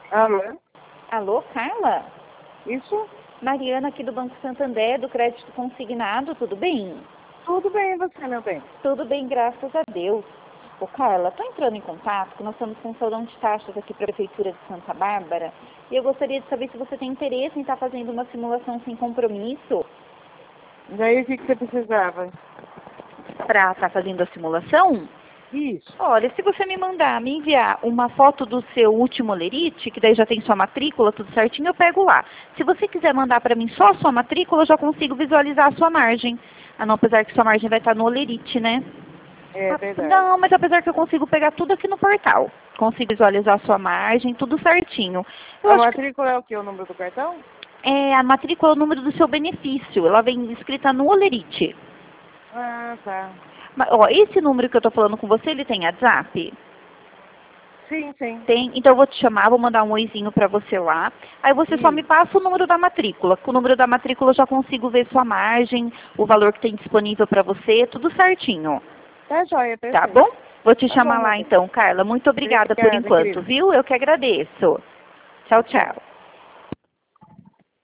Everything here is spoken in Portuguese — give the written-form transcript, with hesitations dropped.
Alô? Alô, Carla? Isso? Mariana aqui do Banco Santander, do Crédito Consignado, tudo bem? Tudo bem, e você, meu bem? Tudo bem, graças a Deus. Ô, Carla, tô entrando em contato, que nós estamos com um salão de taxas aqui para a Prefeitura de Santa Bárbara, e eu gostaria de saber se você tem interesse em estar fazendo uma simulação sem compromisso E aí, o que você precisava? para estar fazendo a simulação. Isso. Olha, se você me enviar uma foto do seu último olerite, que daí já tem sua matrícula, tudo certinho, eu pego lá. Se você quiser mandar para mim só a sua matrícula, eu já consigo visualizar a sua margem. Ah, não, apesar que sua margem vai estar no olerite, né? É verdade. Não, mas apesar que eu consigo pegar tudo aqui no portal. Consigo visualizar a sua margem, tudo certinho. Eu A acho que matrícula é o quê? O número do cartão? a matrícula é o número do seu benefício. Ela vem escrita no olerite. Ah, tá. Mas, ó, esse número que eu tô falando com você, ele tem WhatsApp? Sim, sim. Tem, então eu vou te chamar, vou mandar um oizinho para você lá. Aí você só me passa o número da matrícula. Com o número da matrícula eu já consigo ver sua margem, o valor que tem disponível para você, tudo certinho. Tá joia, Tá perfeito. bom? Vou te Tá chamar bom, meu lá bem. então, Carla. Muito obrigada por Obrigada, enquanto, querida. viu? Eu que agradeço. Tchau, tchau.